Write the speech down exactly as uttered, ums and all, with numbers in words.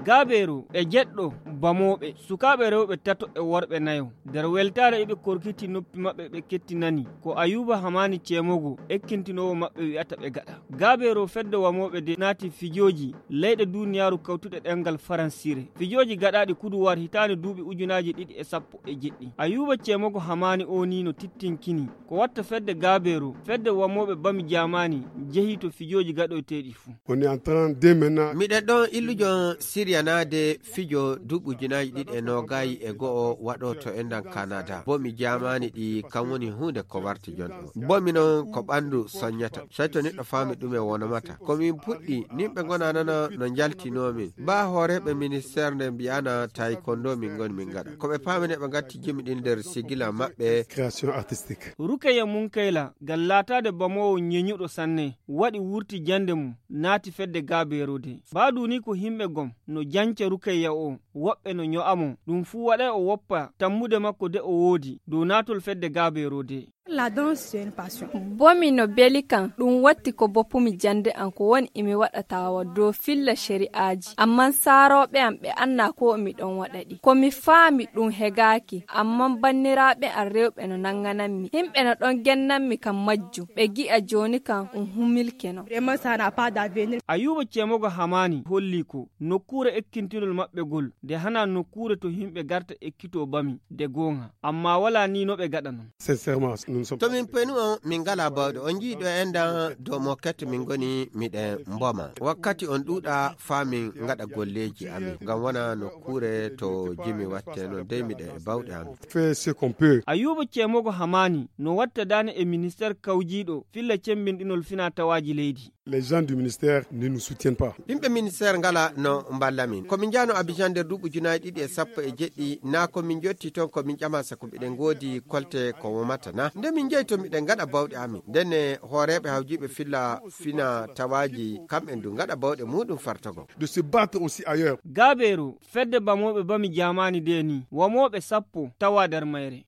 gaberu e jeddo bamobe sukabe rewbe tato e worbe nayo der weltare ibe korkiti noppi mabbe be kettinani ko Ayuba Hamani cemogo ekkintinowo mabbe wi'ata be gada gaberu feddo wamobe de nati fijoji leyde duniyaru kawtude dengal faransire fijoji gadadi kudu war hitane duubi ujunaji didi e sappo e jeddi Ayuba cemogo Hamani oni no tittinkini ko watta fedde gaberu fedde wamobe bami jamani jehi to fijoji gado tedi fu on est en train de maintenant mi deddo illujo Syria nade fijo dubu junaji didi e nogayi e go wado to endan Canada bo mi jamani di kamwoni hunde ko warti jondo bo mi non ko bandu sonyata sayto neddo fami dume wona mata ko mi puddi nimbe gona nana no jaltino min ba horebe ministère ne biana taekwondo min gon min gada ko be pamene be gatti jimi din der sigila mabbe création artistique Rukaya Munkaila gallata de bamowo nyenyudo sanne wadi wurti jande mum nati fedde gaberode baadu ni ko himbe gom no janca Rukaya o wobbe no nyo'amo dum fu wada o woppa tammude makko de o wodi do natol fedde gaberode La danse c'est une passion. Bomi no belikan dum watti ko boppumi jande an ko woni imi wadatawa do filla shari'aji amma sarobe am be anna ko mi don wadadi ko mi faami dum hegaki amma bannirabe an rewbe no nanganammi himbe no don gennammi kam majju be gi a joni kan um humilkeno Vraiment ça n'a pas d'avenir. Ayuba cemogo Hamani holli ko nokkure ekkintinol mabbe gol de hana nokkure to himbe garta ekkito bami de gonga amma wala ni no be gada non sincèrement to min penu on min gala bawde on jiido enda do moket min goni mide mboma wakkati on duda famin ngada golleji amin ngam wana no kure to jimi watte no de mide bawde am fait ce qu'on peut Ayuba cemogo Hamani no watta dane e ministère kawjido filla cembindinol fina tawaji leydi les gens du ministère ne nous soutiennent pas bimbe ministère ngala no mballamin ko min jano Abidjan der dubu junayi didi e sappo e jeddi na ko min jotti ton ko min jama sako biden godi kolte ko womata na nde min jeyto miden ngada bawde amin denne horebe hawjibe filla fina tawaji kam en du ngada bawde mudum fartogo de se battre aussi ailleurs gaberu fedde bamobe bami jamani deni wamobe sappo tawa der mayre